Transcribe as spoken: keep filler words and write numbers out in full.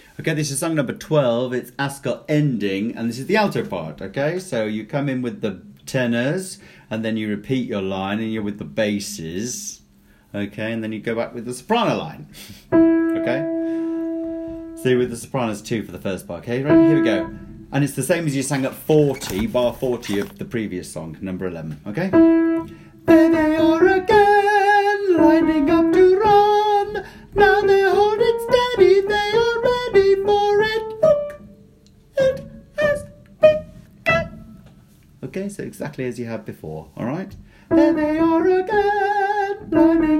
Okay, this is song number twelve. It's Ascot ending, and this is the alto part. Okay, so you come in with the tenors, and then you repeat your line, and you're with the basses. Okay, and then you go back with the soprano line. Okay, so you're with the sopranos too for the first part. Okay, ready? Here we go. And it's the same as you sang at forty, bar forty of the previous song, number eleven. Okay. There they are again, lining up to run. Now they're holding steady, they are ready for it. Look, it has begun. Okay, so exactly as you had before, alright? There they are again, lining